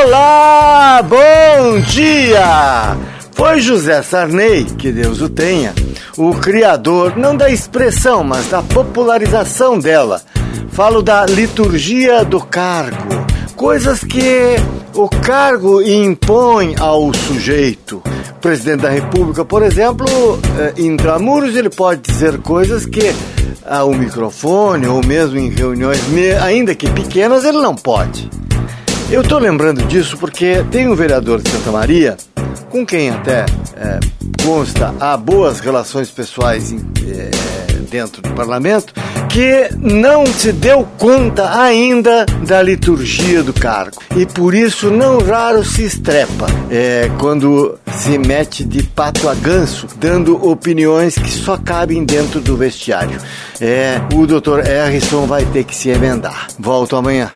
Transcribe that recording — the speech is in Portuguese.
Olá, bom dia! Foi José Sarney, que Deus o tenha, o criador, não da expressão, mas da popularização dela. Falo da liturgia do cargo, coisas que o cargo impõe ao sujeito. O presidente da República, por exemplo, intramuros, ele pode dizer coisas que ao microfone ou mesmo em reuniões, ainda que pequenas, ele não pode. Eu estou lembrando disso porque tem um vereador de Santa Maria, com quem até consta há boas relações pessoais dentro do parlamento, que não se deu conta ainda da liturgia do cargo. E por isso não raro se estrepa quando se mete de pato a ganso, dando opiniões que só cabem dentro do vestiário. O Dr. Harrison vai ter que se emendar. Volto amanhã.